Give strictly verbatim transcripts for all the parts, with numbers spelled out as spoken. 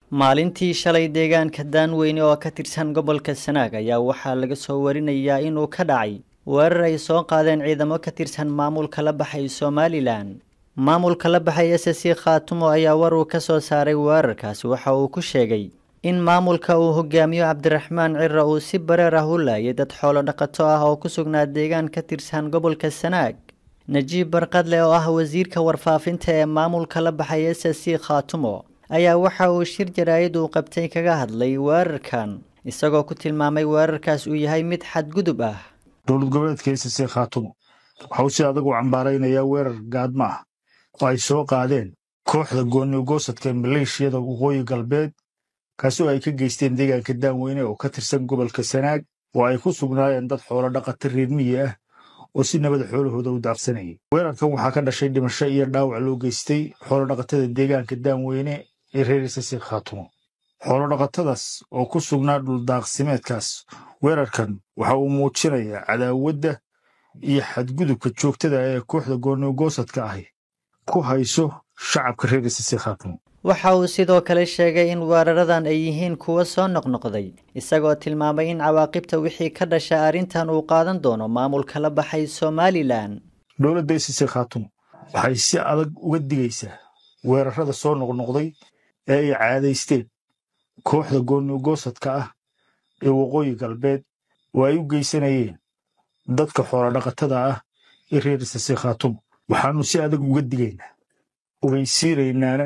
maalintii shalay deegaanka Daanweyne oo ka tirsan gobolka Sanaag ayaa waxaa laga soo warinayaa inuu ka dhacay weerar ay soo qaadeen ciidamo ka tirsan maamulka la baxay Somaliland. maamulka la baxay S S C Khaatumo ayaa war uu ka soo saaray weerarkaas waxa uu ku sheegay in maamulka uu hogaamiyo Cabdiraxmaan Cirra uu si bareer ah u laayay dad xoolo dhaqato ah oo ku sugnaa deegaan ka tirsan gobolka Sanaag. Najiib Barqadle oo ah wasiirka warfaafinta ee maamulka la baxay S S C Khaatumo ayaa waxa uu shir jaraa'id uu qabtay kaga hadlay weerarkan isagoo ku tilmaamay weerarkaas uu yahay mid xadgudub ah. dowlad goboleedka S S C Khaatumo waxa uu si adag u cambaaraynayaa weerar gaadma ah oo ay soo qaadeen kooxda gooni-goosadka maleeshiyada waqooyi galbeed kaasoo ay ka geysteen deegaanka Daanweyne oo ka tirsan gobolka Sanaag oo ay ku sugnaayeen dad xoolo dhaqato reer miyi ah oo si nabad xoolahooda u daaqsanayay. weerarkan waxaa ka dhashay dhimasho iyo dhaawac loo geystay xoolo dhaqatada deegaanka Daanweyne ee reer S S C Khaatumo. xoolo dhaqatadaas oo ku sugnaa dhul daaqsimeedkaas weerarkan waxa uu muujinayaa cadaawadda iyo xadgudubka joogtada ah ee kooxda gooni-goosadka ahi ku hayso shacabka reer S S C Khaatumo. waxa uu sidoo kale sheegay in weeraradan ay yihiin kuwa soo noqnoqday isagoo tilmaamay in cawaaqibta wixii ka dhasha arrintan uu qaadan doono maamulka la baxay Somaliland. dowladda S S C Khaatumo waxay si adag uga digaysaa weerarada soo noqnoqday ee ay caadaysteen kooxda gooni-goosadka ah ee waqooyi galbeed oo ay u geysanayeen dadka xoolo dhaqatada ah ee reer S S C Khaatumo. waxaanu si adag uga digaynaa ogeysiinaynaana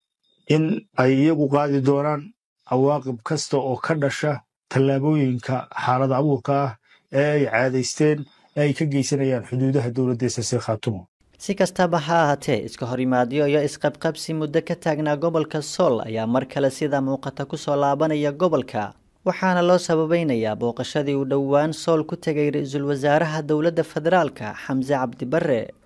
in ay iyagu qaadi doonaan cawaaqib kasta oo ka dhasha tallaabooyinka xaalad abuurka ah ee ay caadaysteen ee ay ka geysanayaan xuduudaha dowladda S S C Khaatumo. si kastaba ha ahaatee iska horimaadyo iyo isqabqabsi muddo ka taagnaa gobolka Sool ayaa mar kale sida muuqata ku soo laabanaya gobolka waxaana loo sababeynayaa booqashadii uu dhowaan Sool ku tagay ra'iisul wasaaraha dowladda federaalka Xamse Cabdi Barre.